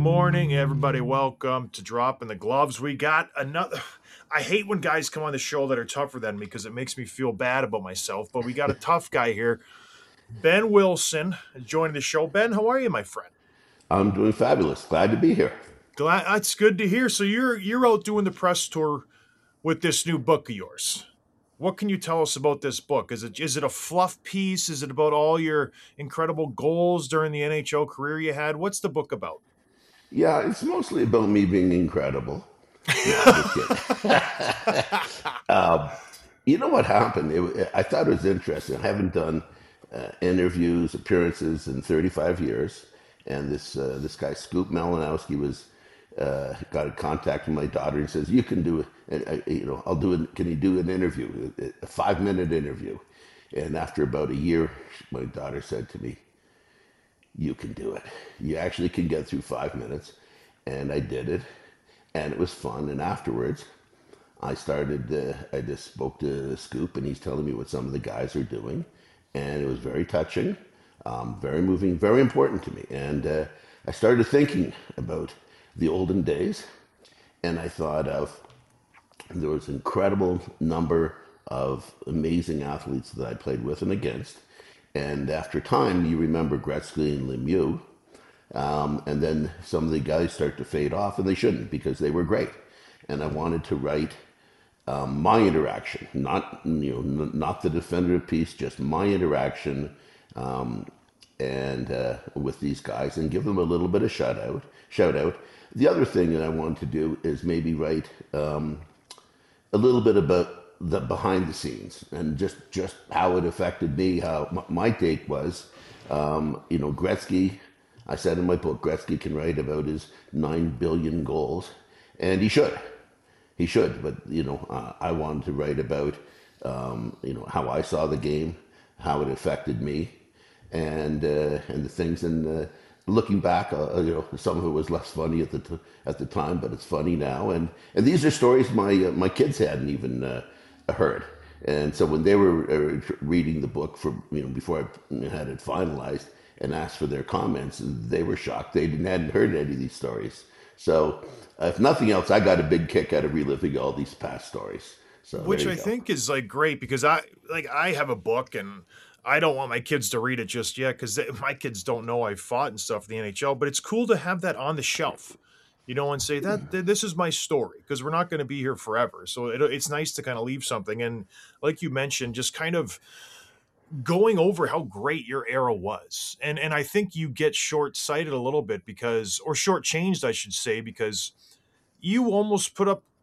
morning, everybody. Welcome to Dropping the Gloves. We got another. I hate when guys come on the show that are tougher than me because it makes me feel bad about myself. But we got a tough guy here. Ben Wilson is joining the show. Ben, how are you, my friend? I'm doing fabulous. Glad to be here. Glad that's good to hear. So you're out doing the press tour with this new book of yours. What can you tell us about this book? Is it a fluff piece? Is it about all your incredible goals during the NHL career you had? What's the book about? Yeah, it's mostly about me being incredible. No, I'm just kidding. um, you know what happened? I thought it was interesting. I haven't done interviews, appearances in 35 years, and this guy Scoop Malinowski was got in contact with my daughter and says, "You can do it. I'll do it. Can you do an interview, a 5 minute interview?" And after about a year, my daughter said to me, "You can do it. You actually can get through 5 minutes." And I did it, and it was fun. And afterwards, I just spoke to Scoop, and he's telling me what some of the guys are doing. And it was very touching, very moving, very important to me. And I started thinking about the olden days, and I thought of there was an incredible number of amazing athletes that I played with and against. And after time, you remember Gretzky and Lemieux, and then some of the guys start to fade off, and they shouldn't because they were great. And I wanted to write my interaction, not the definitive piece, just my interaction, and with these guys, and give them a little bit of shout out. Shout out. The other thing that I wanted to do is maybe write a little bit about the behind the scenes and just how it affected me. How my take was, Gretzky. I said in my book, Gretzky can write about his 9 billion goals, and he should. He should. But I wanted to write about how I saw the game, how it affected me, and the things. And looking back, some of it was less funny at the time, but it's funny now. And these are stories my kids hadn't even heard. And so when they were reading the book before I had it finalized and asked for their comments, they were shocked. They hadn't heard any of these stories. So if nothing else, I got a big kick out of reliving all these past stories. So Which there I you go. think is like great because I have a book and I don't want my kids to read it just yet because my kids don't know I fought and stuff in the NHL. But it's cool to have that on the shelf, and say that this is my story because we're not going to be here forever. So it's nice to kind of leave something. And like you mentioned, just kind of going over how great your era was. And I think you get short sighted a little bit or shortchanged, I should say, because you almost put up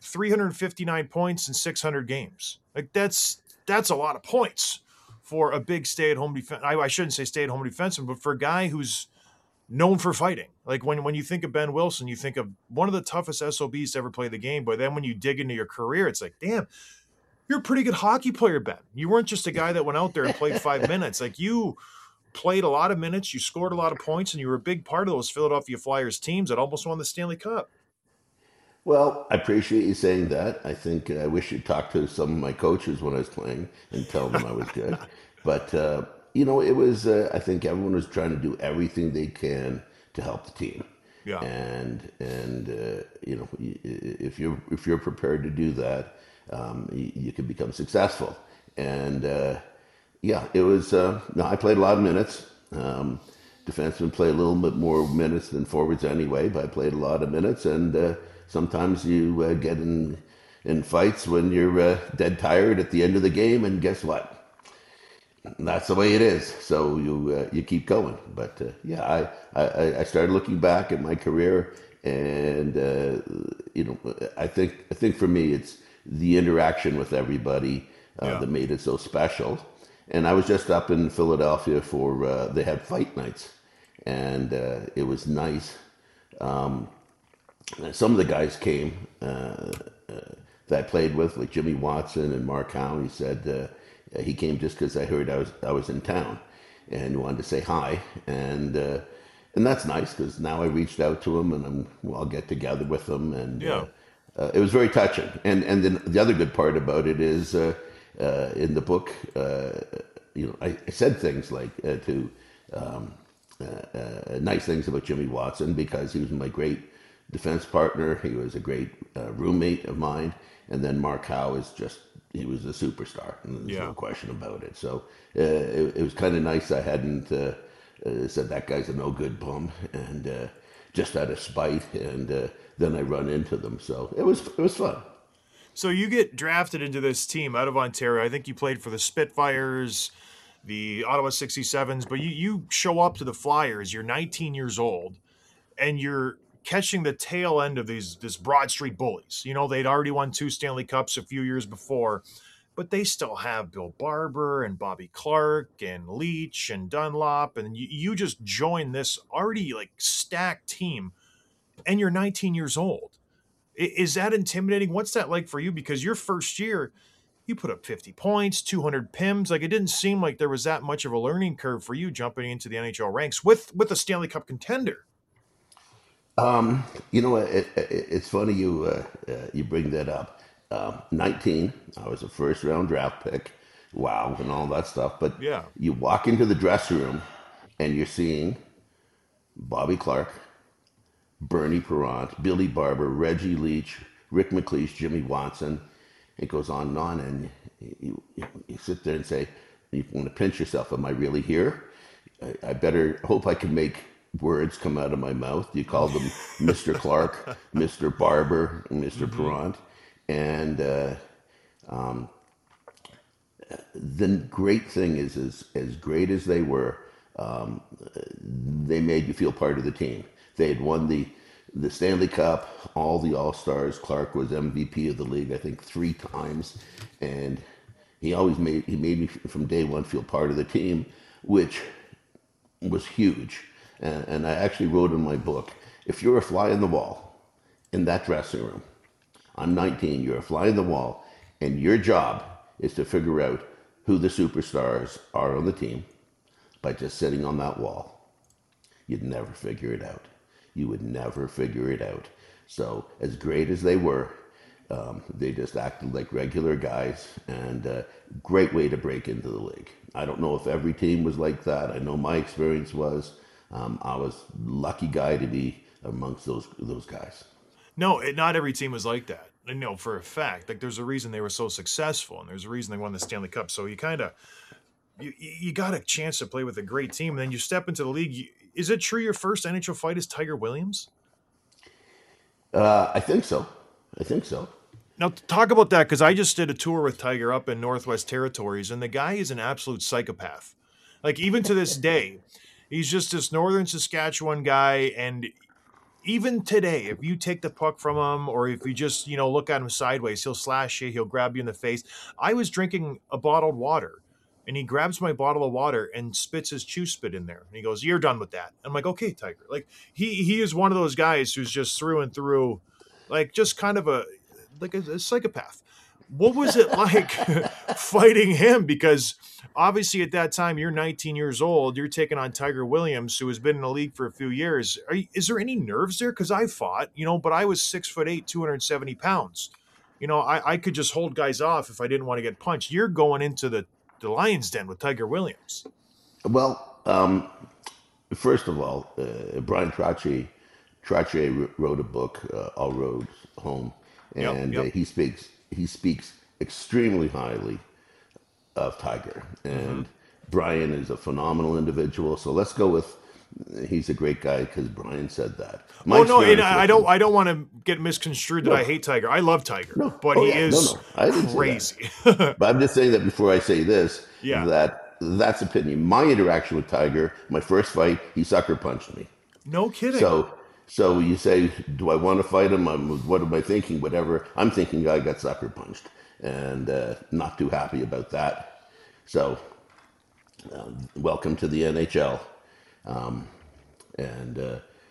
359 points in 600 games. Like that's a lot of points for a big stay-at-home defense. I shouldn't say stay-at-home defenseman, but for a guy who's known for fighting. Like when you think of Ben Wilson, you think of one of the toughest SOBs to ever play the game. But then when you dig into your career, it's like, damn, you're a pretty good hockey player, Ben. You weren't just a guy that went out there and played 5 minutes. Like you played a lot of minutes, you scored a lot of points, and you were a big part of those Philadelphia Flyers teams that almost won the Stanley Cup. Well, I appreciate you saying that. I think I wish you'd talk to some of my coaches when I was playing and tell them I was good. But it was. I think everyone was trying to do everything they can to help the team, Yeah. if you're prepared to do that, you can become successful. And yeah, it was. No, I played a lot of minutes. Defensemen play a little bit more minutes than forwards anyway, but I played a lot of minutes, and sometimes you get in fights when you're dead tired at the end of the game, and guess what? That's the way it is. So you keep going. But yeah, I started looking back at my career, and I think for me it's the interaction with everybody Yeah. that made it so special. And I was just up in Philadelphia for they had fight nights, and it was nice. Some of the guys came that I played with, like Jimmy Watson and Mark Howe. He said he came just because I heard I was in town, and wanted to say hi. And that's nice because now I reached out to him, and I'll get together with them, and Yeah. it was very touching. And then the other good part about it is in the book, I said things like to nice things about Jimmy Watson because he was my great defense partner. He was a great roommate of mine. And then Mark Howe is just, he was a superstar, and there's no Yeah. question about it. So it was kind of nice I hadn't said that guy's a no good bum, and just out of spite, and then I run into them. So it was fun. So you get drafted into this team out of Ontario. I think you played for the Spitfires, the Ottawa 67s, but you show up to the Flyers. You're 19 years old, and you're catching the tail end of this Broad Street Bullies. You know, they'd already won 2 Stanley Cups a few years before, but they still have Bill Barber and Bobby Clark and Leach and Dunlop, and you just join this already like stacked team, and you're 19 years old. Is that intimidating? What's that like for you? Because your first year, you put up 50 points, 200 PIMs. Like it didn't seem like there was that much of a learning curve for you jumping into the NHL ranks with a Stanley Cup contender. You know, it's funny you bring that up. 19, I was a first round draft pick. Wow, and all that stuff. But Yeah. you walk into the dressing room and you're seeing Bobby Clark, Bernie Perrant, Billy Barber, Reggie Leach, Rick McLeish, Jimmy Watson. It goes on and on, and you sit there and say, you want to pinch yourself. Am I really here? I better hope I can make words come out of my mouth. You call them Mr. Clark, Mr. Barber, Mr. Mm-hmm. Perrant. And the great thing is, as great as they were, um, they made you feel part of the team. They had won the Stanley Cup, all the All Stars. Clark was MVP of the league, I think, 3 times, and he made me from day one feel part of the team, which was huge. And I actually wrote in my book, if you're a fly in the wall in that dressing room, I'm 19, you're a fly in the wall, and your job is to figure out who the superstars are on the team by just sitting on that wall. You'd never figure it out. You would never figure it out. So, as great as they were, they just acted like regular guys, and great way to break into the league. I don't know if every team was like that. I know my experience was. I was lucky guy to be amongst those guys. No, not every team was like that. I know for a fact. Like there's a reason they were so successful, and there's a reason they won the Stanley Cup. So you kind of you got a chance to play with a great team, and then you step into the league. Is it true your first NHL fight is Tiger Williams? I think so. I think so. Now talk about that because I just did a tour with Tiger up in Northwest Territories, and the guy is an absolute psychopath. Like even to this day, he's just this Northern Saskatchewan guy, and even today, if you take the puck from him or if you just, look at him sideways, he'll slash you, he'll grab you in the face. I was drinking a bottled water and he grabs my bottle of water and spits his chew spit in there. And he goes, "You're done with that." I'm like, "Okay, Tiger." Like he is one of those guys who's just through and through, like just kind of a psychopath. What was it like fighting him? Because obviously at that time you're 19 years old, you're taking on Tiger Williams, who has been in the league for a few years. Is there any nerves there? Because I fought, but I was 6'8", 270 pounds. I could just hold guys off if I didn't want to get punched. You're going into the lion's den with Tiger Williams. Well, first of all, Brian Trottier wrote a book, All Roads Home, Yep, and yep. he speaks extremely highly of Tiger. Hmm. And Brian is a phenomenal individual. So let's go with he's a great guy because Brian said that. My Oh no, and experience I with don't him, I don't want to get misconstrued that I no, hate Tiger. I love Tiger, no, but oh he yeah, no, is no, I didn't say that. crazy. But I'm just saying that before I say this, Yeah. that's opinion. My interaction with Tiger, my first fight, he sucker punched me. No kidding. So, so you say, do I want to fight him? What am I thinking? Whatever. I'm thinking I got sucker punched, and not too happy about that. So, welcome to the NHL. Um, and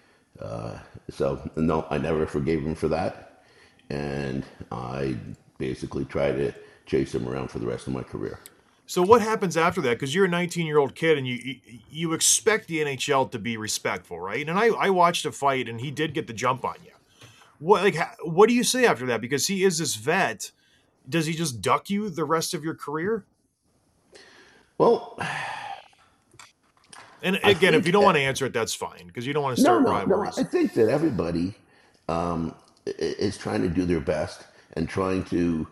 so, no, I never forgave him for that, and I basically try to chase him around for the rest of my career. So what happens after that? Because you're a 19-year-old kid and you expect the NHL to be respectful, right? And I watched a fight and he did get the jump on you. What do you say after that? Because he is this vet. Does he just duck you the rest of your career? Well, And I again, if you think don't want to answer it, that's fine because you don't want to no, start no, no. I rivalries. think that everybody is trying to do their best and trying to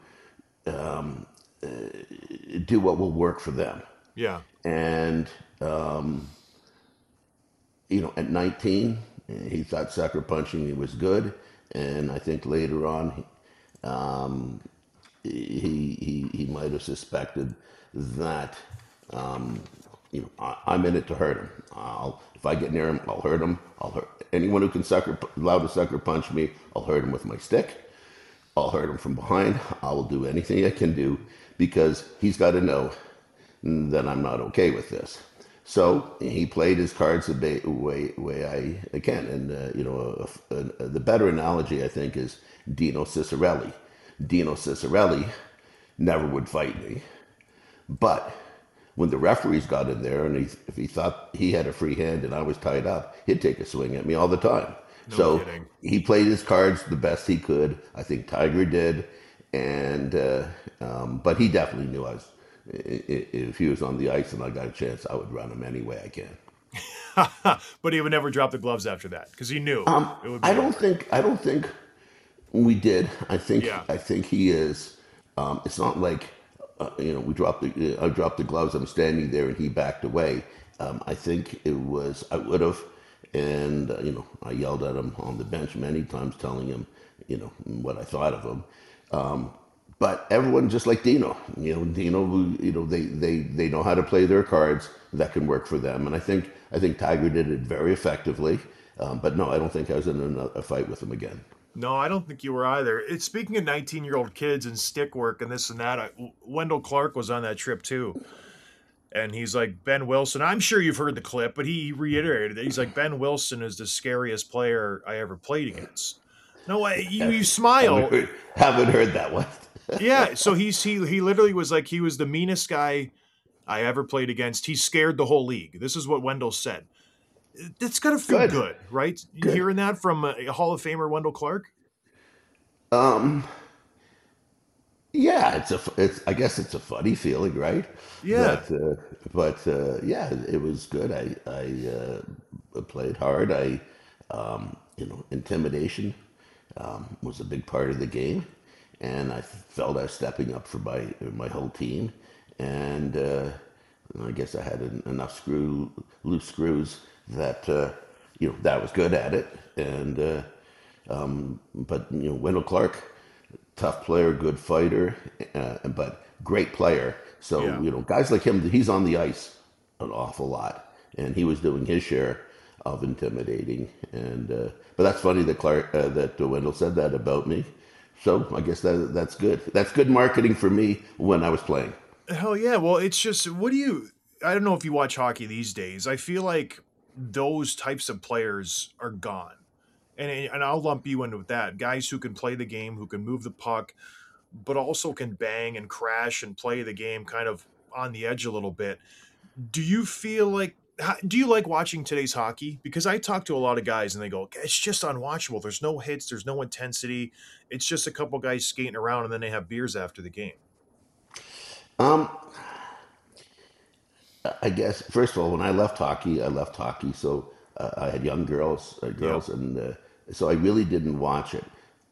do what will work for them. Yeah. And at 19, he thought sucker punching was good, and I think later on, he might have suspected that I'm in it to hurt him. If I get near him, I'll hurt him. I'll hurt anyone who can allowed to sucker punch me. I'll hurt him with my stick. I'll hurt him from behind. I will do anything I can do because he's got to know that I'm not okay with this. So he played his cards the way I can. And, the better analogy, I think, is Dino Ciccarelli. Dino Ciccarelli never would fight me. But when the referees got in there and if he thought he had a free hand and I was tied up, he'd take a swing at me all the time. No So kidding. he played his cards the best he could. I think Tiger did, and but he definitely knew if he was on the ice and I got a chance, I would run him any way I can. But he would never drop the gloves after that because he knew it would I be don't over. think I don't think we did. Yeah. I think he is. It's not like we dropped the I dropped the gloves. I'm standing there and he backed away. I think it was I would have, and I yelled at him on the bench many times, telling him what I thought of him. But everyone just like Dino, Dino, they know how to play their cards that can work for them, and I think Tiger did it very effectively. But no, I don't think I was in a fight with him again. No, I don't think you were either. It's speaking of 19-year-old kids and stick work and this and that. Wendell Clark was on that trip too. And he's like, Ben Wilson. I'm sure you've heard the clip, but he reiterated it. He's like, Ben Wilson is the scariest player I ever played against. No way. You haven't smile. heard, haven't heard that one. Yeah. So he literally was like, he was the meanest guy I ever played against. He scared the whole league. This is what Wendell said. That's got to feel Good, good, right? You good. hearing that from a Hall of Famer, Wendell Clark? Um, yeah, it's I guess it's a funny feeling, right? Yeah. But yeah, it was good. I played hard. Intimidation was a big part of the game, and I felt I was stepping up for my whole team, and I guess I had enough loose screws that that was good at it, and but Wendell Clark, tough player, good fighter, but great player. So Yeah. guys like him, he's on the ice an awful lot, and he was doing his share of intimidating. And but that's funny that Wendell said that about me. So I guess that's good. That's good marketing for me when I was playing. Hell yeah. Well, it's just, I don't know if you watch hockey these days. I feel like those types of players are gone. And I'll lump you in with that. Guys who can play the game, who can move the puck, but also can bang and crash and play the game kind of on the edge a little bit. Do you feel like, do you like watching today's hockey? Because I talk to a lot of guys and they go, it's just unwatchable. There's no hits, there's no intensity. It's just a couple guys skating around and then they have beers after the game. Um, I guess first of all, when I left hockey, so I had young Yeah. and so I really didn't watch it.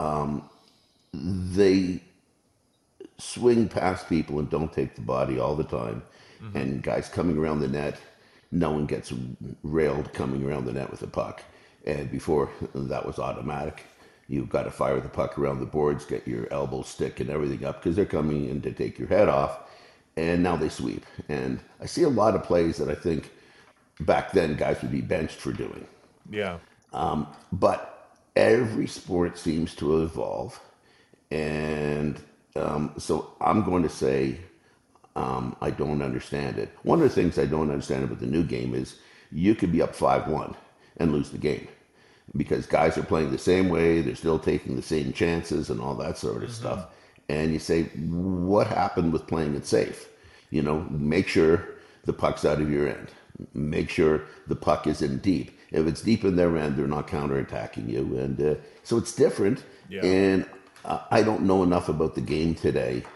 They swing past people and don't take the body all the time, Hmm. and guys coming around the net, no one gets railed coming around the net with a puck, and before that was automatic. You've got to fire the puck around the boards, get your elbow, stick, and everything up because they're coming in to take your head off, and now they sweep. And I see a lot of plays that I think back then guys would be benched for doing. Yeah. But every sport seems to evolve, and so I'm going to say I don't understand it. One of the things I don't understand about the new game is you could be up 5-1 and lose the game because guys are playing the same way, they're still taking the same chances and all that sort of Hmm. stuff. And you say, what happened with playing it safe? Make sure the puck's out of your end. Make sure the puck is in deep. If it's deep in their end, they're not counterattacking you. And so it's different. Yeah. And I don't know enough about the game today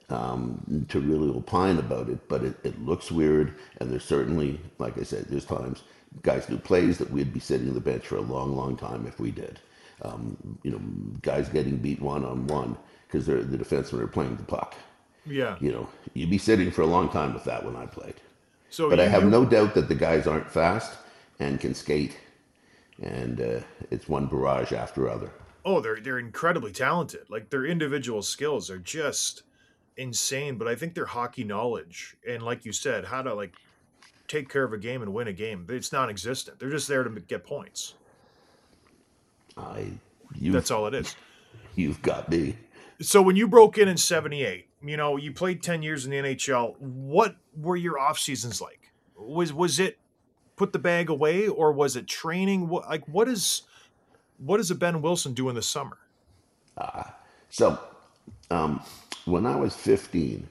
to really opine about it, but it looks weird. And there's certainly, like I said, there's times guys do plays that we'd be sitting on the bench for a long, long time if we did. You know, guys getting beat one on one because the defensemen are playing the puck. Yeah. You know, you'd be sitting for a long time with that when I played. So But I have you no doubt that the guys aren't fast and can skate, and it's one barrage after other. oh, they're incredibly talented. Like their individual skills are just insane, but I think their hockey knowledge and like you said, how to like take care of a game and win a game, it's non-existent. They're just there to get points. I, That's you've all it is. you've got me. So when you broke in '78, you know, you played 10 years in the NHL. What were your off seasons like? Was it put the bag away or was it training? What does a Ben Wilson do in the summer? So um, when I was 15,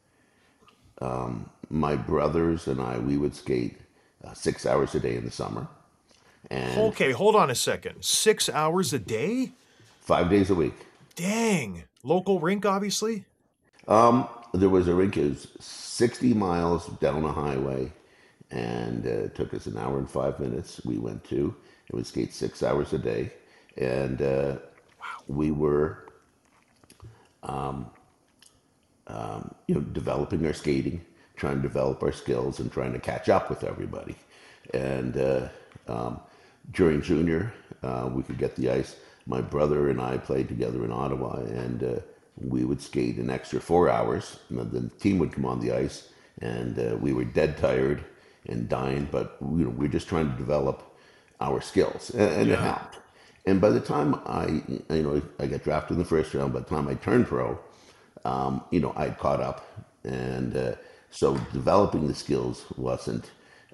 my brothers and I we would skate 6 hours a day in the summer, and Okay, hold on a second. 6 hours a day? 5 days a week. Dang. Local rink, obviously. There was a rink. It was 60 miles down a highway, and it took us an hour and 5 minutes. We went to and we skate 6 hours a day, and we were developing our skating, trying to develop our skills, and trying to catch up with everybody. And during junior, we could get the ice. My brother and I played together in Ottawa, and we would skate an extra 4 hours. And then the team would come on the ice, and we were dead tired and dying, but we were just trying to develop our skills, and it Yeah. helped. And by the time I got drafted in the first round, by the time I turned pro, I'd caught up, and so developing the skills wasn't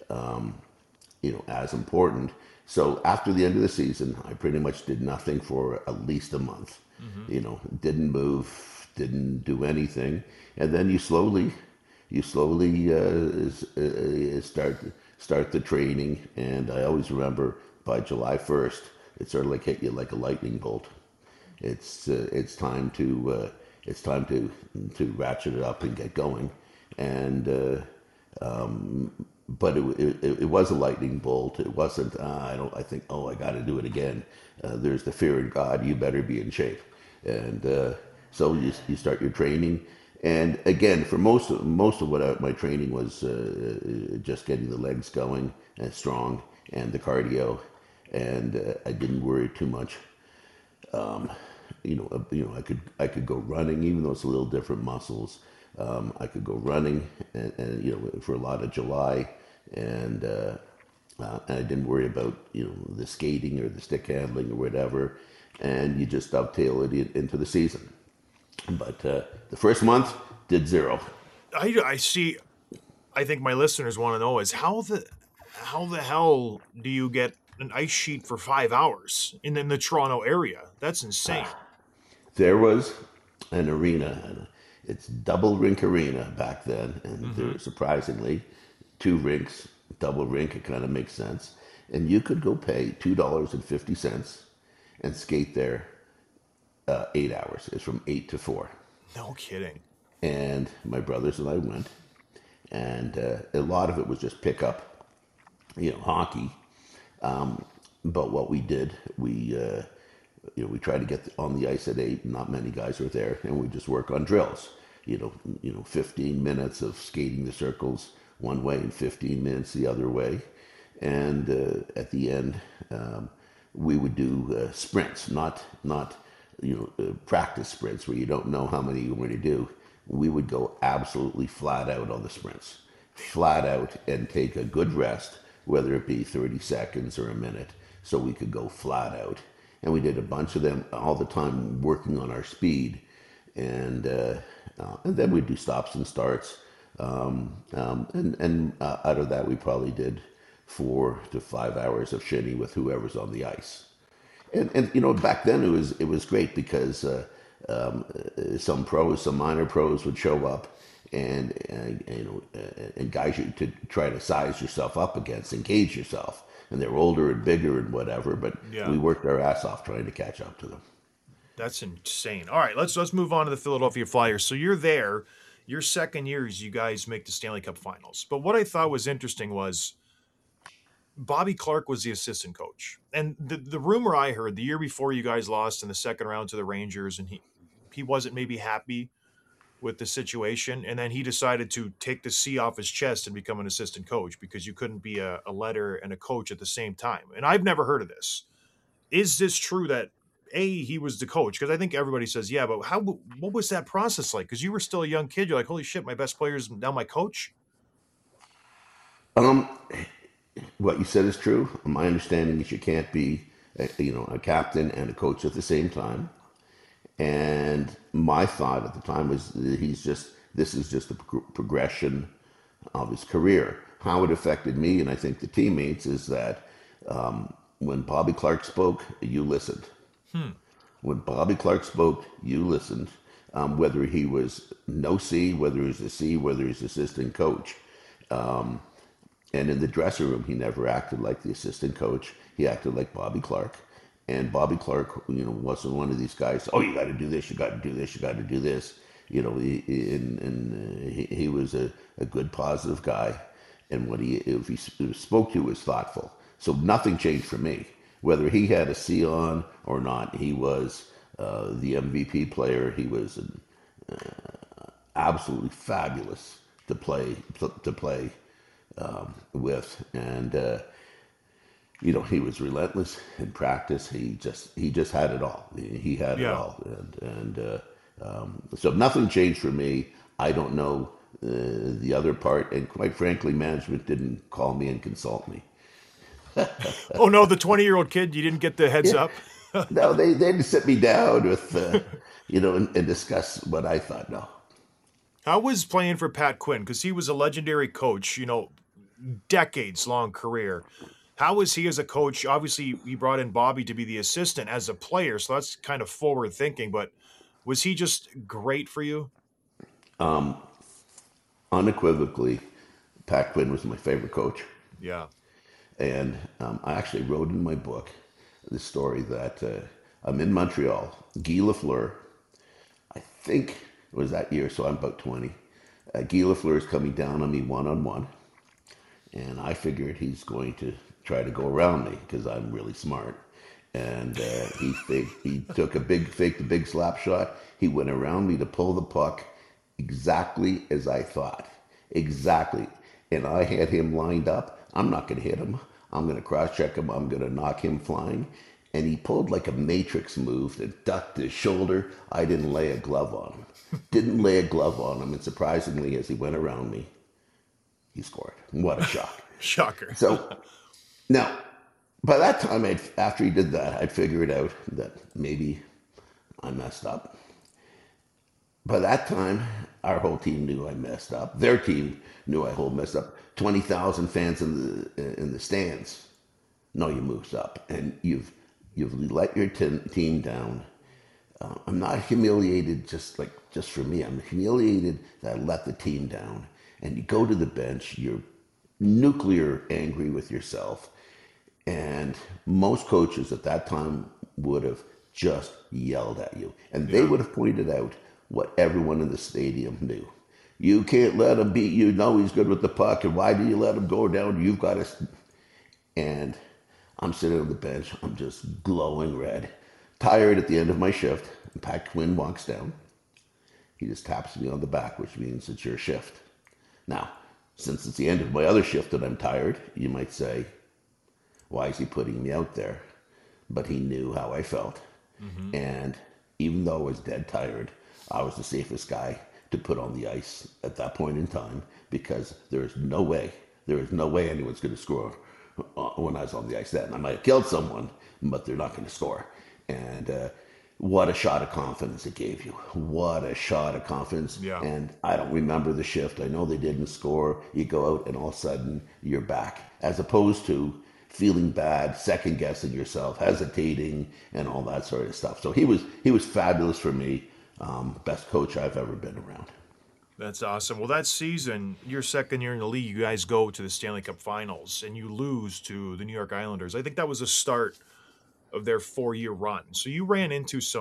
as important. So after the end of the season, I pretty much did nothing for at least a month. Hmm. Didn't move, didn't do anything, and then you slowly start the training. And I always remember by July 1st, it sort of like hit you like a lightning bolt. It's time to ratchet it up and get going, and but it was a lightning bolt. It wasn't. I think. Oh, I got to do it again. There's the fear in God. You better be in shape, and so you start your training. And again, for most of my training was just getting the legs going and strong and the cardio, and I didn't worry too much. I could go running, even though it's a little different muscles. I could go running, and for a lot of July, and I didn't worry about the skating or the stick handling or whatever, and you just dovetail it into the season. But the first month did zero. I see. I think my listeners want to know is how the hell do you get an ice sheet for 5 hours in the Toronto area? That's insane. There was an arena, and it's double rink arena back then, and there Hmm. were surprisingly two rinks, double rink. It kind of makes sense, and you could go pay $2.50 and skate there 8 hours. It's from 8 to 4, No kidding. and my brothers and I went, and a lot of it was just pick up, hockey. But what we did, we tried to get on the ice at 8. Not many guys were there, and we just work on drills. 15 minutes of skating the circles one way and 15 minutes the other way, and at the end, we would do sprints, not practice sprints where you don't know how many you're going to do. We would go absolutely flat out on the sprints, flat out, and take a good rest, whether it be 30 seconds or a minute, so we could go flat out. And we did a bunch of them all the time, working on our speed, and then we'd do stops and starts, and out of that we probably did 4 to 5 hours of shinny with whoever's on the ice. And back then it was great because some minor pros would show up, and guys you to try to size yourself up against, engage yourself, and they're older and bigger and whatever. But Yeah. we worked our ass off trying to catch up to them. That's insane. All right, let's move on to the Philadelphia Flyers. So you're there, your second year is you guys make the Stanley Cup Finals. But what I thought was interesting was Bobby Clark was the assistant coach. And the rumor I heard the year before you guys lost in the second round to the Rangers, and he wasn't maybe happy with the situation, and then he decided to take the C off his chest and become an assistant coach because you couldn't be a letter and a coach at the same time. And I've never heard of this. Is this true that he was the coach? Because I think everybody says yeah, but what was that process like? Because you were still a young kid. You're like, holy shit, my best player is now my coach. Um, what you said is true. My understanding is you can't be, a captain and a coach at the same time. And my thought at the time was that this is just a progression of his career. How it affected me, and I think the teammates, is that when Bobby Clark spoke, you listened. Hmm. When Bobby Clark spoke, you listened. Whether he was no C, whether he was a C, whether he's assistant coach. And in the dressing room, he never acted like the assistant coach. He acted like Bobby Clark. And Bobby Clark, wasn't one of these guys. Oh, you got to do this. You got to do this. You got to do this. He was a good, positive guy. And if he spoke to, was thoughtful. So nothing changed for me. Whether he had a C on or not, he was the MVP player. He was absolutely fabulous to play with, and he was relentless in practice. He just had it all. He had it Yeah. all, and so nothing changed for me. I don't know the other part, and quite frankly, management didn't call me and consult me. Oh no, the 20-year-old kid, you didn't get the heads Yeah, up. no, they didn't sit me down with and discuss what I thought. No. How was playing for Pat Quinn? Because he was a legendary coach, decades long career. How was he as a coach? Obviously, he brought in Bobby to be the assistant as a player, so that's kind of forward thinking. But was he just great for you? Unequivocally, Pat Quinn was my favorite coach. Yeah. And I actually wrote in my book the story that I'm in Montreal. Guy Lafleur, I think it was that year, so I'm about 20. Guy Lafleur is coming down on me one on one, and I figured he's going to try to go around me because I'm really smart. And he faked a big slap shot. He went around me to pull the puck exactly as I thought. Exactly. And I had him lined up. I'm not going to hit him. I'm going to cross check him. I'm going to knock him flying. And he pulled like a matrix move and ducked his shoulder. I didn't lay a glove on him. Didn't lay a glove on him. And surprisingly, as he went around me, he scored. What a shock. Shocker. So now, by that time, after he did that, I'd figured out that maybe I messed up. By that time, our whole team knew I messed up. Their team knew I whole messed up. 20,000 fans in the stands know you moved up, and you've let your team down. I'm not humiliated just for me. I'm humiliated that I let the team down. And you go to the bench, you're nuclear angry with yourself. And most coaches at that time would have just yelled at you. And they Yeah. would have pointed out what everyone in the stadium knew. You can't let him beat you. No, he's good with the puck. And why do you let him go down? You've got to. And I'm sitting on the bench. I'm just glowing red, tired at the end of my shift. And Pat Quinn walks down. He just taps me on the back, which means it's your shift. Now, since it's the end of my other shift and I'm tired, you might say, why is he putting me out there? But he knew how I felt. Mm-hmm. And even though I was dead tired, I was the safest guy to put on the ice at that point in time because there is no way anyone's going to score when I was on the ice then. I might have killed someone, but they're not going to score. And what a shot of confidence it gave you. What a shot of confidence. Yeah. And I don't remember the shift. I know they didn't score. You go out and all of a sudden you're back. As opposed to feeling bad, second guessing yourself, hesitating, and all that sort of stuff. So he was fabulous for me. Best coach I've ever been around. That's awesome. Well, that season, your second year in the league, you guys go to the Stanley Cup Finals and you lose to the New York Islanders. I think that was the start of their 4-year run. So you ran into some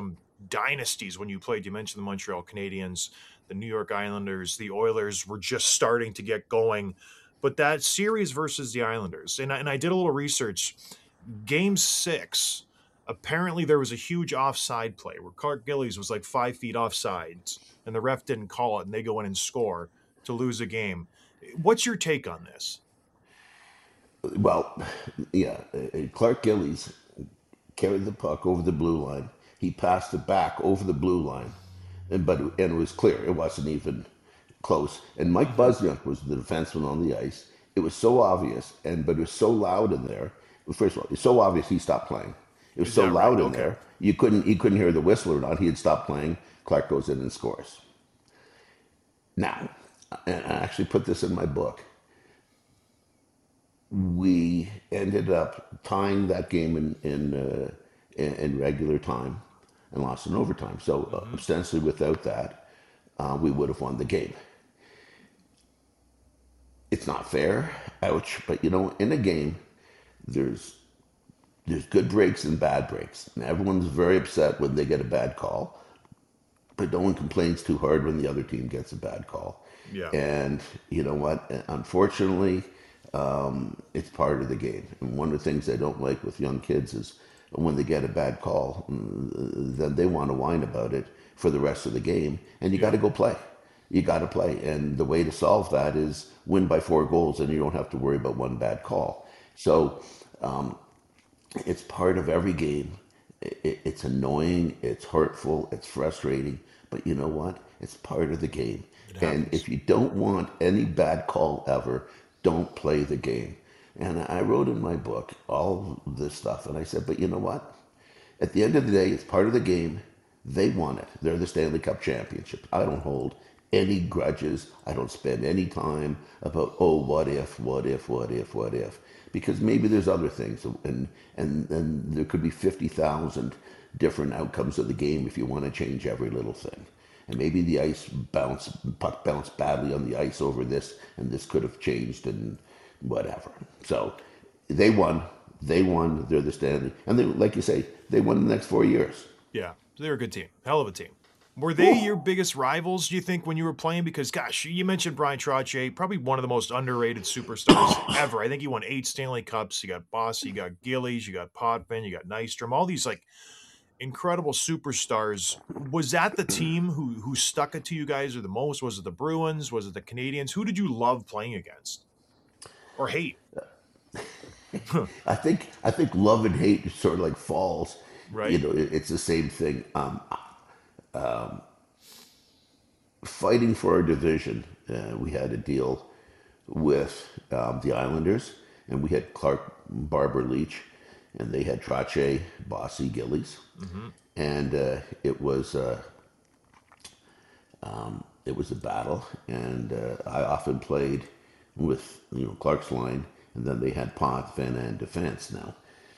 dynasties when you played. You mentioned the Montreal Canadiens, the New York Islanders, the Oilers were just starting to get going. But that series versus the Islanders, and I did a little research. Game six, apparently there was a huge offside play where Clark Gillies was like 5 feet offsides, and the ref didn't call it, and they go in and score to lose a game. What's your take on this? Well, yeah, Clark Gillies carried the puck over the blue line. He passed it back over the blue line, and it was clear. It wasn't even close. And Mike Hmm. Busniuk was the defenseman on the ice. It was so obvious, but it was so loud in there. First of all, it's so obvious he stopped playing. It was Is so that right? loud in Okay. there you couldn't hear the whistle or not. He had stopped playing. Clark goes in and scores. Now, and I actually put this in my book. We ended up tying that game in regular time and lost in overtime. So Hmm. ostensibly, without that, we would have won the game. It's not fair, ouch. But in a game, there's there's good breaks and bad breaks. And everyone's very upset when they get a bad call, but no one complains too hard when the other team gets a bad call. Yeah. And you know what? Unfortunately, it's part of the game. And one of the things I don't like with young kids is when they get a bad call, then they want to whine about it for the rest of the game. And you got Yeah. to go play. You got to play. And the way to solve that is win by 4 goals, and you don't have to worry about one bad call. So it's part of every game. It's annoying, it's hurtful, it's frustrating, but you know what? It's part of the game. It And happens. if you don't want any bad call ever, don't play the game. And I wrote in my book all this stuff, and I said, but you know what? At the end of the day, it's part of the game. They won it. They're the Stanley Cup championship. I don't hold any grudges. I don't spend any time about, oh, what if, what if, what if, what if, because maybe there's other things, and there could be 50,000 different outcomes of the game if you want to change every little thing. And maybe the puck bounced badly on the ice over this, and this could have changed and whatever. So they won. They won. They're the Stanley, and they, like you say, they won the next 4 years. Yeah. They're a good team. Hell of a team. Were they Whew. your biggest rivals, do you think, when you were playing? Because, gosh, you mentioned Brian Trottier, probably one of the most underrated superstars ever. I think he won 8 Stanley Cups. You got Bossy, you got Gillies, you got Potvin, you got Nystrom, all these like incredible superstars. Was that the team who stuck it to you guys or the most? Was it the Bruins? Was it the Canadians? Who did you love playing against or hate? I think love and hate sort of like falls. Right? It's the same thing. Fighting for our division, we had a deal with the Islanders, and we had Clark Barber Leach, and they had Trache, Bossy, Gillies, Hmm. and it was a battle, and I often played with Clark's line, and then they had Potvin and defense. Now,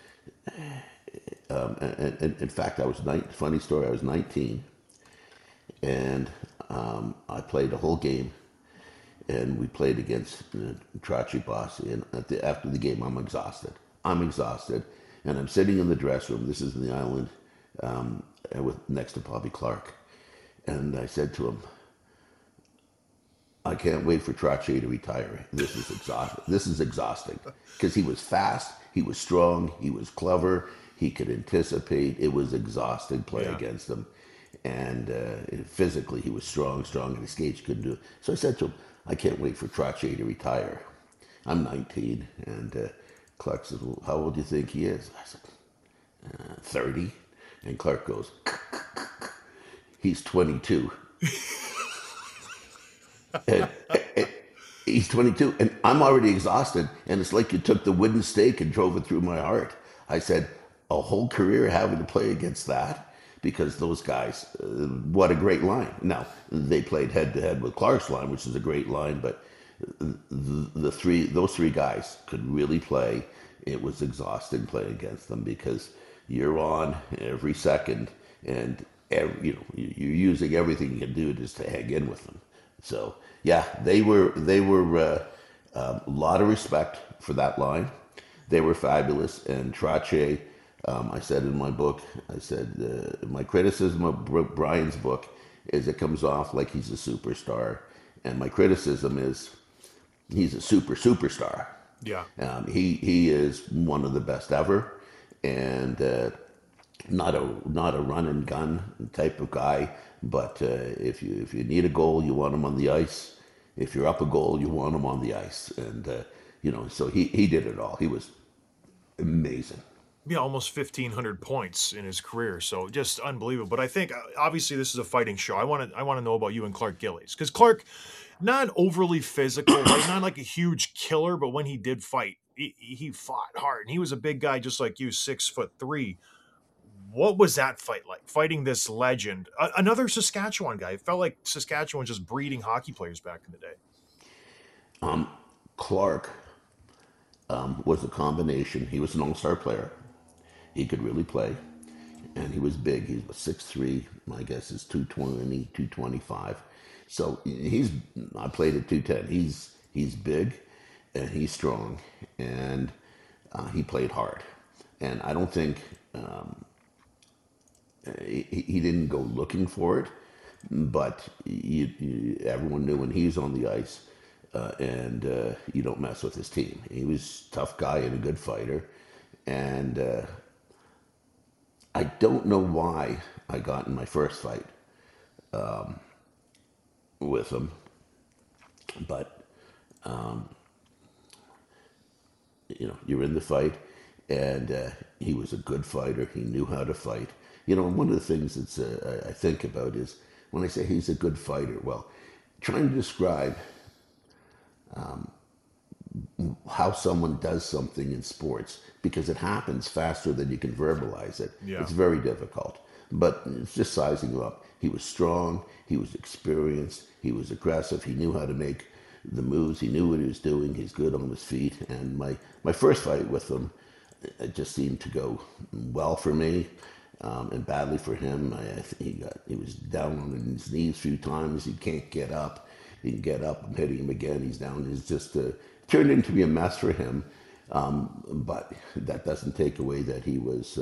and in fact, funny story. I was 19, and I played a whole game, and we played against Trachi Bossy. And after the game, I'm exhausted. I'm exhausted, and I'm sitting in the dressing room. This is in the island, with next to Bobby Clark, and I said to him, I can't wait for Trottier to retire. This is exhausting. This is exhausting because he was fast, he was strong, he was clever, he could anticipate. It was exhausting play Yeah. against him, and physically he was strong, and his skates couldn't do it. So I said to him, I can't wait for Trottier to retire. I'm 19, and Clark says, well, how old do you think he is? I said, 30. And Clark goes, he's 22. And, he's 22, and I'm already exhausted, and it's like you took the wooden stake and drove it through my heart. I said, a whole career having to play against that, because those guys, what a great line. Now, they played head to head with Clark's line, which is a great line, but those three guys could really play. It was exhausting playing against them because you're on every second, and you're using everything you can do just to hang in with them. So yeah, they were a lot of respect for that line. They were fabulous, and Trache I said in my book, I said my criticism of Brian's book is it comes off like he's a superstar, and my criticism is he's a superstar. Yeah. He is one of the best ever, and not a run and gun type of guy. But if you need a goal, you want him on the ice. If you're up a goal, you want him on the ice, and so he did it all. He was amazing. Yeah, almost 1,500 points in his career, so just unbelievable. But I think obviously this is a fighting show. I want to know about you and Clark Gillies, because Clark, not overly physical, right? Not like a huge killer, but when he did fight, he fought hard, and he was a big guy just like you, 6'3". What was that fight like? Fighting this legend, another Saskatchewan guy. It felt like Saskatchewan was just breeding hockey players back in the day. Clark was a combination. He was an all-star player. He could really play, and he was big. He was 6'3". My guess is 220, 225. So I played at 210. He's big, and he's strong, and he played hard. And I don't think he didn't go looking for it, but everyone knew when he was on the ice, and you don't mess with his team. He was a tough guy and a good fighter, and I don't know why I got in my first fight with him, but you're in the fight, and he was a good fighter. He knew how to fight. One of the things that's I think about is when I say he's a good fighter. Well, trying to describe how someone does something in sports because it happens faster than you can verbalize it. Yeah. It's very difficult. But it's just sizing him up. He was strong. He was experienced. He was aggressive. He knew how to make the moves. He knew what he was doing. He's good on his feet. And my first fight with him, it just seemed to go well for me, and badly for him. He was down on his knees a few times. He can't get up. He can get up. I'm hitting him again. He's down. It's just turned into be a mess for him. But that doesn't take away that he was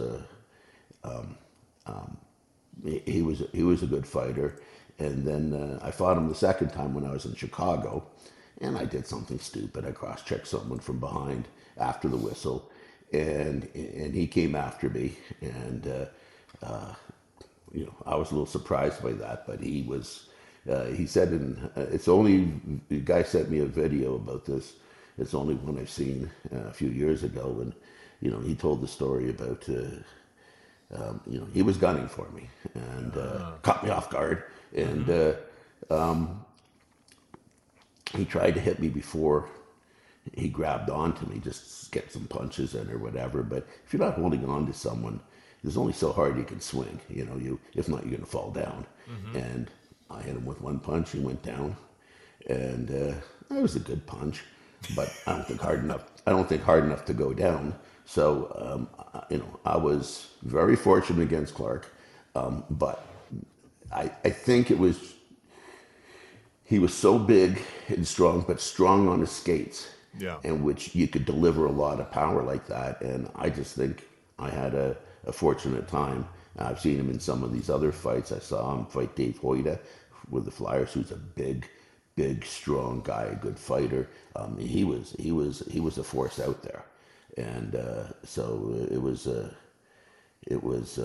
he was a good fighter. And then I fought him the second time when I was in Chicago, and I did something stupid. I cross-checked someone from behind after the whistle, and he came after me, and I was a little surprised by that. But he was. He said, it's only the guy sent me a video about this. It's only one I've seen a few years ago, and he told the story about he was gunning for me and caught me off guard, and he tried to hit me before he grabbed onto me, just get some punches in or whatever. But if you're not holding on to someone, there's only so hard you can swing. If not, you're going to fall down. And I hit him with one punch. He went down, and that was a good punch, but I don't think hard enough. I don't think hard enough to go down. So I was very fortunate against Clark, but I think he was so big and strong, but strong on his skates, Yeah. in which you could deliver a lot of power like that. And I just think I had a fortunate time. I've seen him in some of these other fights. I saw him fight Dave Hoyda with the Flyers, who's a big, strong guy, a good fighter. He was a force out there, and so it was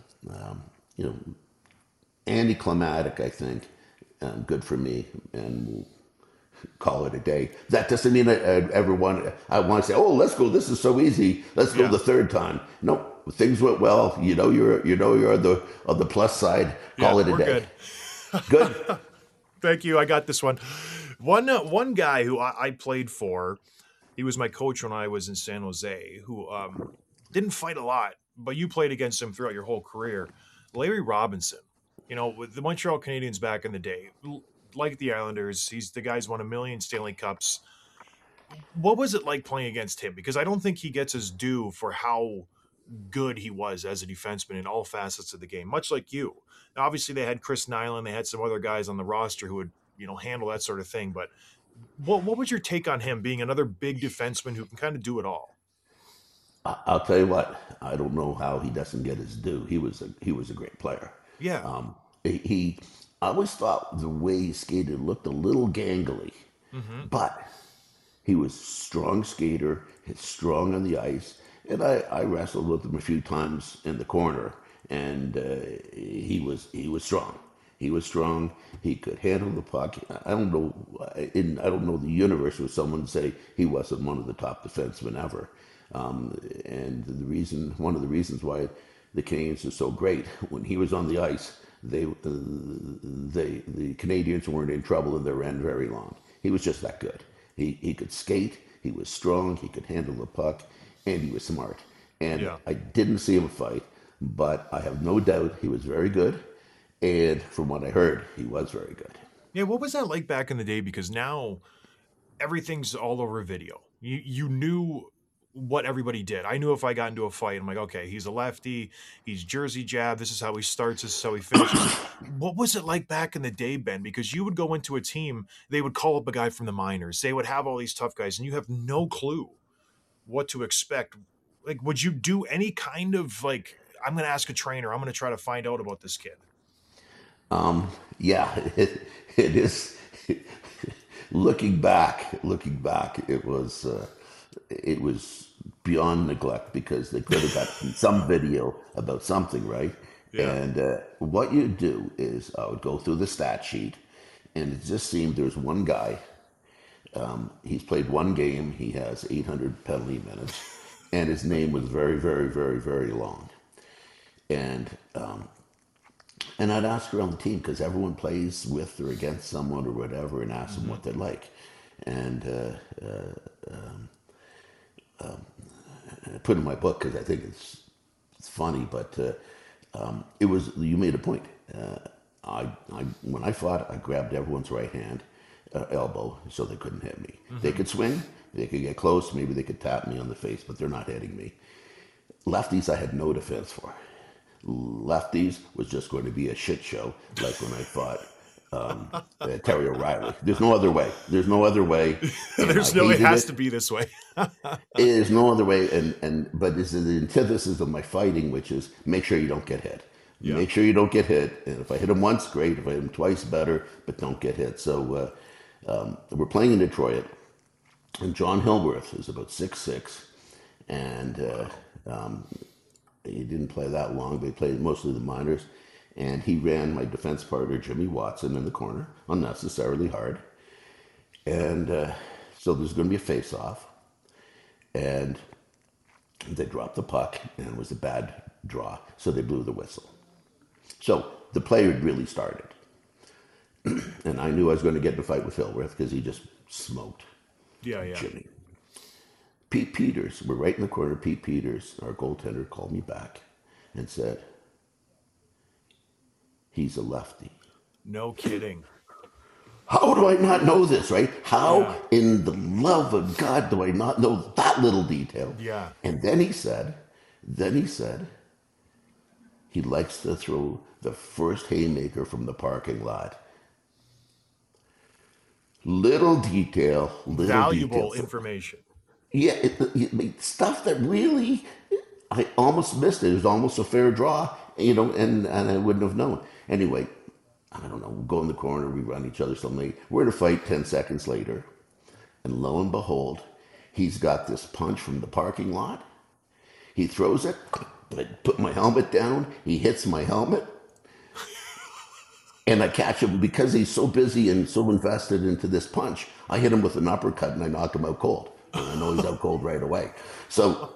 anticlimactic, I think. Good for me, and we'll call it a day. That doesn't mean I want to say, oh, let's go. This is so easy. Let's go Yeah. the third time. No, things went well. You're on the plus side. Call it a We're day. good. Good. Thank you. I got this one. One guy who I played for, he was my coach when I was in San Jose, who didn't fight a lot, but you played against him throughout your whole career. Larry Robinson, with the Montreal Canadiens back in the day, like the Islanders, he's the guy's won a million Stanley Cups. What was it like playing against him? Because I don't think he gets his due for how good he was as a defenseman in all facets of the game, much like you. Now, obviously, they had Chris Nyland, they had some other guys on the roster who would, handle that sort of thing. But what was your take on him being another big defenseman who can kind of do it all? I'll tell you what. I don't know how he doesn't get his due. He was a great player. Yeah. He I always thought the way he skated looked a little gangly, Hmm. but he was a strong skater. He's strong on the ice, and I wrestled with him a few times in the corner, and he was strong. He was strong. He could handle the puck. I don't know. I don't know the universe where someone say he wasn't one of the top defensemen ever. And one of the reasons why the Canadians are so great when he was on the ice, the Canadians weren't in trouble in their end very long. He was just that good. He could skate. He was strong. He could handle the puck, and he was smart. And Yeah. I didn't see him fight, but I have no doubt he was very good. And from what I heard, he was very good. Yeah. What was that like back in the day? Because now everything's all over video. You knew what everybody did. I knew if I got into a fight, I'm like, okay, he's a lefty, he's Jersey jab. This is how he starts. This is how he finishes. What was it like back in the day, Ben? Because you would go into a team, they would call up a guy from the minors. They would have all these tough guys, and you have no clue what to expect. Like, would you do any kind of like? I'm going to ask a trainer. I'm going to try to find out about this kid. Yeah, it is. Looking back, it was beyond neglect because they could have got some video about something, right? Yeah. And what you do is I would go through the stat sheet, and it just seemed there's one guy. He's played one game. He has 800 penalty minutes, and his name was very, very, very, very long. And and I'd ask around the team because everyone plays with or against someone or whatever, and ask them Hmm. what they like. And I put in my book because I think it's funny, but it was you made a point. I when I fought, I grabbed everyone's right hand, elbow, so they couldn't hit me. They Hmm. could swing, they could get close, maybe they could tap me on the face, but they're not hitting me. Lefties, I had no defense for. Lefties was just going to be a shit show, like when I fought Terry O'Reilly. There's no other way. There's no other way, and I There's no. It hated has it. to be this way. There's no other way, and but this is the antithesis of my fighting, which is make sure you don't get hit. Yeah. Make sure you don't get hit, and if I hit him once, great. If I hit him twice, better. But don't get hit. So we're playing in Detroit, and John Hillworth is about 6'6", and he didn't play that long, but he played mostly the minors. And he ran my defense partner, Jimmy Watson, in the corner, unnecessarily hard. And so there's going to be a face-off. And they dropped the puck, and it was a bad draw, so they blew the whistle. So the play had really started. And I knew I was going to get in a fight with Hillworth because he just smoked Yeah. Yeah. Jimmy. Pete Peters, we're right in the corner. Pete Peters, our goaltender, called me back and said, he's a lefty. No kidding. How do I not know this, right? How Yeah. in the love of God do I not know that little detail? Yeah. And then he said, he likes to throw the first haymaker from the parking lot. Little detail. Valuable information. Yeah, stuff that really, I almost missed it. It was almost a fair draw, and I wouldn't have known. Anyway, I don't know, we go in the corner, we run each other something. We're in a fight 10 seconds later, and lo and behold, he's got this punch from the parking lot. He throws it, I put my helmet down, he hits my helmet, and I catch him because he's so busy and so invested into this punch. I hit him with an uppercut and I knock him out cold. And I know he's out cold right away. So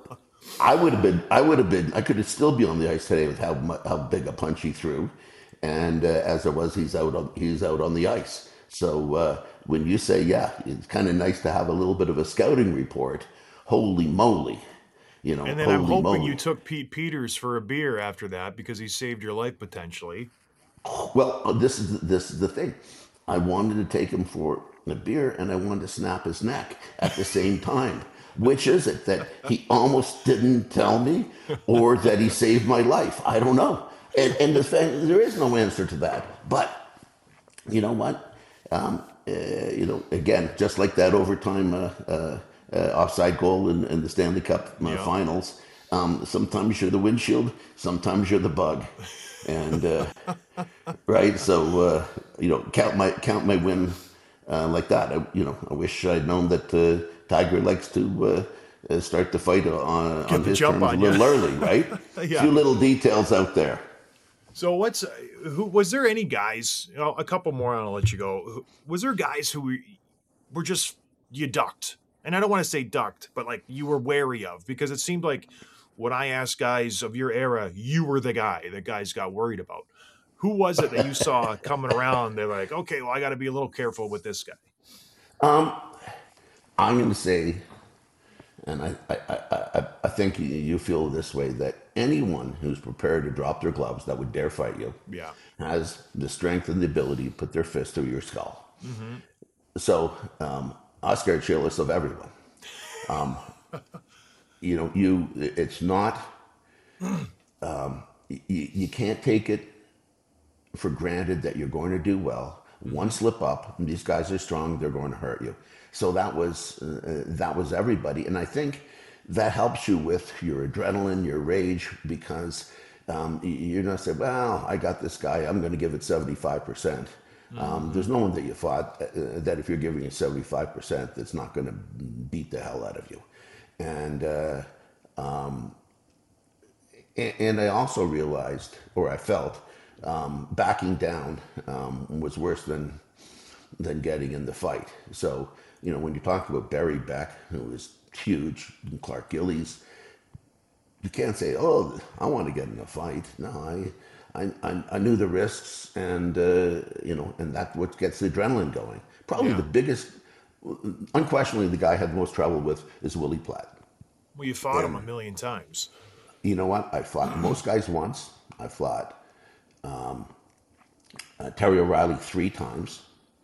I could still be on the ice today with how big a punch he threw. And as it was, he's out on the ice. So when you say, yeah, it's kind of nice to have a little bit of a scouting report, holy moly, And then I'm holy hoping you moly. took Pete Peters for a beer after that because he saved your life potentially. Well, this is the thing. I wanted to take him for a beer, and I wanted to snap his neck at the same time. Which is it that he almost didn't tell me, or that he saved my life? I don't know. And the thing, there is no answer to that. But you know what? Again, just like that overtime offside goal in the Stanley Cup Yeah. finals. Sometimes you're the windshield, sometimes you're the bug, and right. So count my win like that. I wish I'd known that Tiger likes to start the fight Get on the his jump terms a on you. little early, right? Yeah. Few little details out there. So who was there any guys? A couple more, and I'll let you go. Was there guys who were just you ducked? And I don't want to say ducked, but like you were wary of because it seemed like when I asked guys of your era, you were the guy that guys got worried about. Who was it that you saw coming around? They're like, okay, well, I got to be a little careful with this guy. Um, I'm going to say, and I think you feel this way, that anyone who's prepared to drop their gloves that would dare fight you Yeah. has the strength and the ability to put their fist through your skull. Mm-hmm. So I scared shitless of everyone. It's not, you can't take it for granted that you're going to do well. One Mm-hmm. slip up, and these guys are strong, they're going to hurt you. So that was everybody, and I think that helps you with your adrenaline, your rage, because you're not saying, "Well, I got this guy, I'm going to give it 75%." Mm-hmm. There's no one that you fought that if you're giving it 75%, that's not going to beat the hell out of you, and. And I also realized, or I felt, backing down was worse than getting in the fight. So, when you talk about Barry Beck, who was huge, and Clark Gillies, you can't say, "Oh, I want to get in a fight." No, I knew the risks, and and that's what gets the adrenaline going. Probably Yeah. the biggest, unquestionably, the guy I had the most trouble with is Willie Platt. Well, you fought him a And million times. you know what? I fought most guys once. I fought Terry O'Reilly 3 times,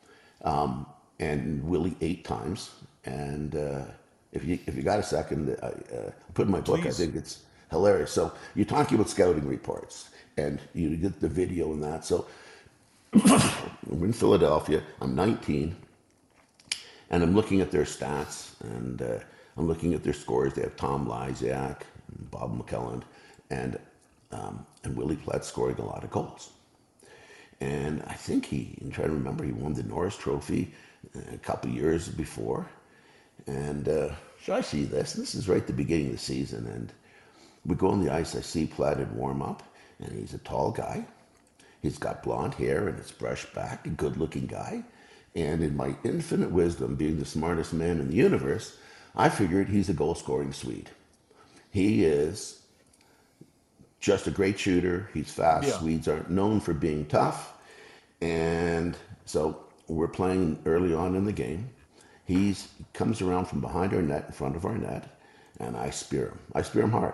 and Willie 8 times. And if you got a second, I put in my book. I Please. think it's hilarious. So you're talking about scouting reports, and you get the video and that. So we're in Philadelphia. I'm 19, and I'm looking at their stats, and I'm looking at their scores. They have Tom Lysiak, and Bob McClelland, and Willie Platt scoring a lot of goals. And I think I'm trying to remember, he won the Norris Trophy a couple years before. And so I see this, and this is right at the beginning of the season. And we go on the ice, I see Platt in warm up, and he's a tall guy. He's got blonde hair and it's brushed back, a good looking guy. And in my infinite wisdom, being the smartest man in the universe, I figured he's a goal scoring Swede. He is just a great shooter. He's fast. Yeah. Swedes aren't known for being tough. And so we're playing early on in the game. He comes around from behind our net, in front of our net, and I spear him. I spear him hard.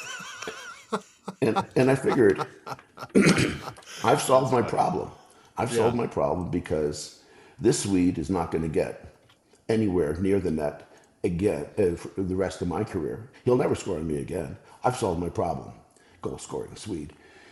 And I figured, I've solved my problem. I've Yeah. solved my problem because this Swede is not going to get anywhere near the net again for the rest of my career. He'll never score on me again. I've solved my problem. Goal scoring Swede.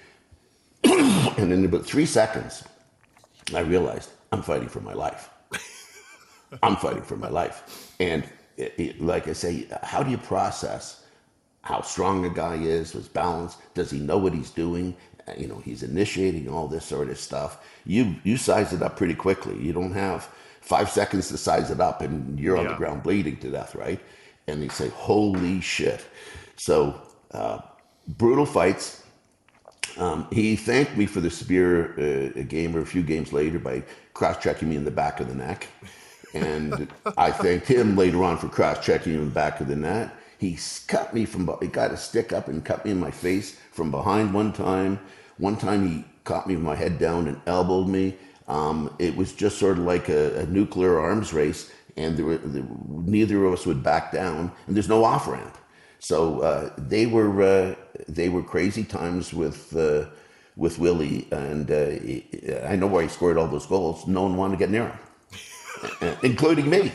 And in about 3 seconds, I realized I'm fighting for my life. I'm fighting for my life. And like I say, how do you process how strong a guy is, his balance? Does he know what he's doing? He's initiating all this sort of stuff. You size it up pretty quickly. You don't have 5 seconds to size it up and you're on the Yeah. ground bleeding to death, right? And they say, holy shit. So brutal fights. He thanked me for the spear a game or a few games later by cross-checking me in the back of the neck. And I thanked him later on for cross-checking me in the back of the net. He cut me he got a stick up and cut me in my face from behind one time. One time he caught me with my head down and elbowed me. It was just sort of like a nuclear arms race, and neither of us would back down, and there's no off-ramp. So they were crazy times with Willie, and I know why he scored all those goals. No one wanted to get near him, including me,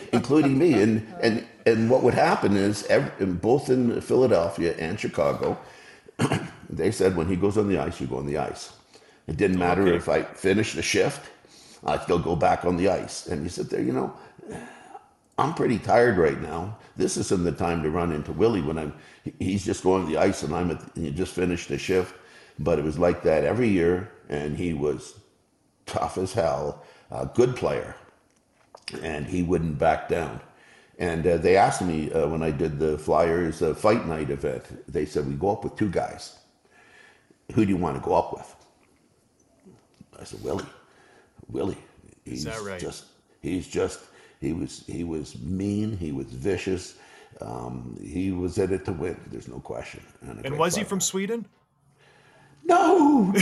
and what would happen is both in Philadelphia and Chicago, they said when he goes on the ice, you go on the ice. It didn't matter Okay. if I finished the shift, I'd still go back on the ice. And you sit there, I'm pretty tired right now. This isn't the time to run into Willie when he's just going to the ice and and he just finished a shift. But it was like that every year, and he was tough as hell, a good player, and he wouldn't back down. And they asked me when I did the Flyers fight night event, they said, we go up with two guys. Who do you want to go up with? I said, Willie. Willie. Is that right? He was mean. He was vicious. He was in it to win. There's no question. And was he from Sweden? No.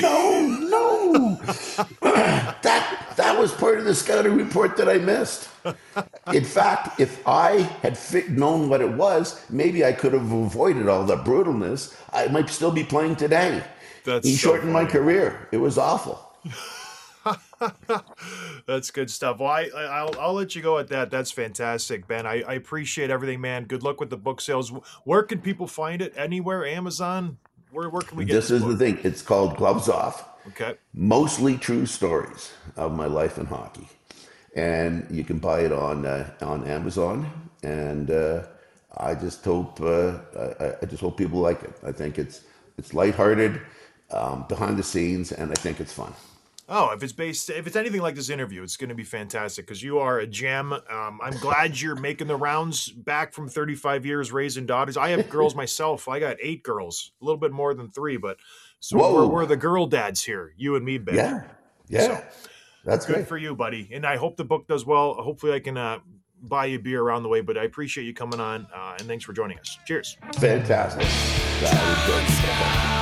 That was part of the scouting report that I missed. In fact, if I had known what it was, maybe I could have avoided all the brutalness. I might still be playing today. He shortened my career. It was awful. That's good stuff. Well, I'll let you go at that. That's fantastic, Ben. I appreciate everything, man. Good luck with the book sales. Where can people find it? Anywhere? Amazon? Where can we get this is book? The thing. It's called Gloves Off. Okay. Mostly true stories of my life in hockey. And you can buy it on Amazon. And I just hope people like it. I think it's lighthearted, behind the scenes, and I think it's fun. Oh, if it's anything like this interview, it's going to be fantastic because you are a gem. I'm glad you're making the rounds back from 35 years raising daughters. I have girls myself. I got 8 girls, a little bit more than 3, but so we're the girl dads here, you and me, Ben. Yeah. So, that's good for you, buddy. And I hope the book does well. Hopefully I can buy you a beer around the way, but I appreciate you coming on, and thanks for joining us. Cheers. Fantastic. That was good.